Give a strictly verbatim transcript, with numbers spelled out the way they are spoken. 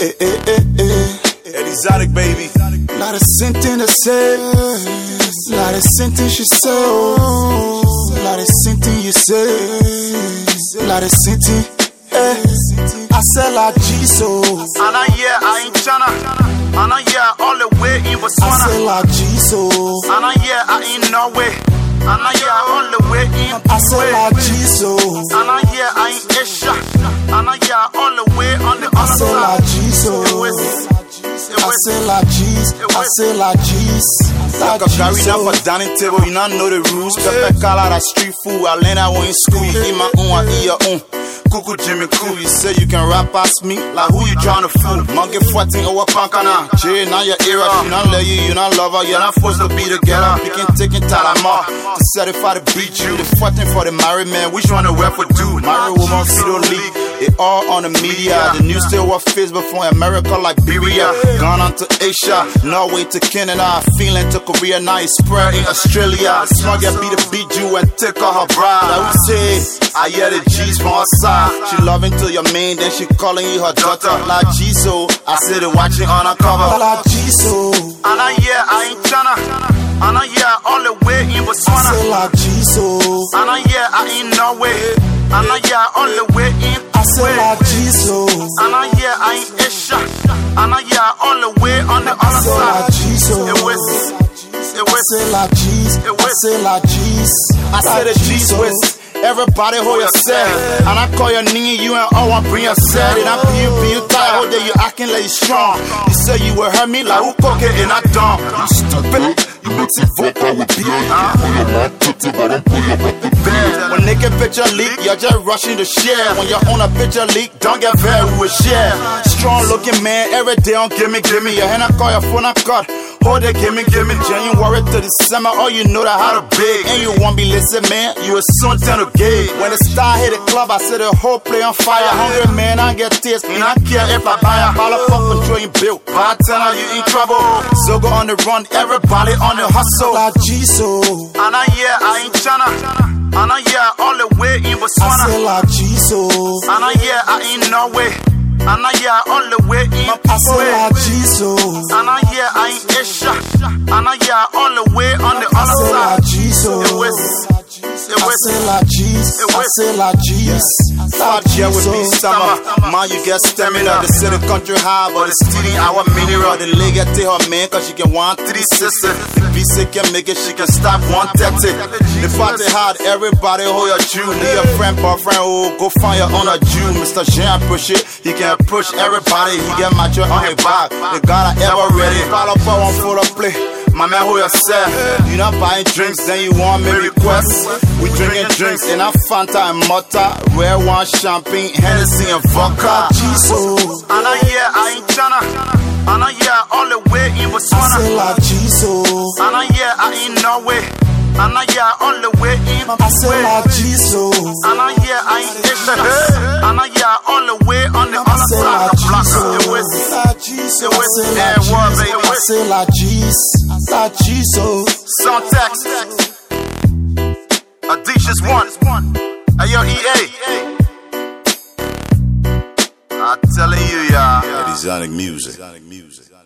eh, eh, eh, eh. Eddie Exotic, baby. Lot of sentence to say, lot of sentence you say, lot of sentence you say, lot of sentence. Eh. I said like Jesus. And I yeah, I ain't tryna. And I yeah, all the way in Botswana. I said like Jesus. And I yeah, I ain't no way. And I yeah, all the way in. I said like Jesus. And I yeah, I ain't Asia. And I yeah, all the way on the other I said like side. Jesus. I say like Jesus, I say like Jesus. Like a carry now for dining table, you not know the rules. Pepper call out that street food, I learned that one in school. You eat my own, I eat your own. Cuckoo Jimmy Cool, you say you can rap past me, like who you tryna fool? Monkey fighting over Pankana. Jay, now your era, she not love you, you not love her, you're not forced to be together. Picking, taking Talama to certify to beat you. The fighting for the married man, which one to wear for dude? Married woman, fetal leak. It all on the media. The news still what Facebook from America, Liberia. Gone on to Asia, Norway to Canada, Finland to Korea, now it's spread in Australia. Smug get beat to beat you and take out her bride. I would say, I hear the G's from her side. She loving to your man, then she calling you her daughter. Like Jesus, I said it watching on her cover. Like Jesus. And I yeah, I ain't tryna. And I yeah, all the way in Botswana. I say like Jesus. And I yeah, I ain't no way. And I yeah, all the way in. I say like Jesus. And I yeah, I ain't Asia. And I yeah, all the way on the other side. Like Jesus. It was. It was. I say like Jesus. I say like Jesus. I said the G's with. Everybody hold yourself. And I call your nigga, you and all want bring yourself. And I be you, be you tired, hold that you acting like you strong. You say you will hurt me like who cook it and I don't. You stupid. You make some fuck out with beer. You pull your mouth to the bottom, pull your mouth to bed. When naked picture leak, you're just rushing to share. When you're on a picture leak, don't get very with share. Strong looking man, every day on gimme, gimme. Your hand I call, your phone I cut. Hold it, gimme, gimme. January to December, all you know that how to big. And you won't be listening, man. You a soon turn to gay. When the star hit the club, I set the whole play on fire. Hungry man, I get taste. And I care if I buy a ball of fuck control you built. Bartender, you in trouble. So go on the run, everybody on the hustle. Like Jesus. And I yeah, I ain't tryna. And I yeah, all the way in Botswana. I say like Jesus. And I yeah, I ain't no way. And I yeah, all the way in. I say like Jesus. And I yeah, I ain't Asia. And I yeah, all the way on the other side. Like Jesus. It was. It I was. say like Jesus. I say like Jesus. Like yeah, with me summer. Man, you get stamina. The city country high, but it's stealing our mineral. The leg get to her man, cause she can want three sisters. The B C can make it, she can stop one thirty. The party hard, everybody hold your Jew. Need a friend, boyfriend, oh, go find your own a Jew. Mister Jean push it, he can push everybody. He get mature on his back. The God I ever ready. Follow for one full of play. My man, who yourself? You not buying drinks, then you want me request. We drinking drinks in a Fanta and Mota, red wine, champagne, Hennessy and vodka. Jesus. And I yeah, I ain't tryna. And I yeah, all the way in Botswana. I say like Jesus. And I yeah, I ain't no way. And I yeah, all the way in. I say like Jesus. And I yeah, I ain't Asia. And I yeah, all the way on the other side of the block. It was. It was. Yeah, war, baby. I say like Jesus. Like Jesus. Sontax. Audacious one. Hey yo, E A. I'm telling you, y'all. Exotic music.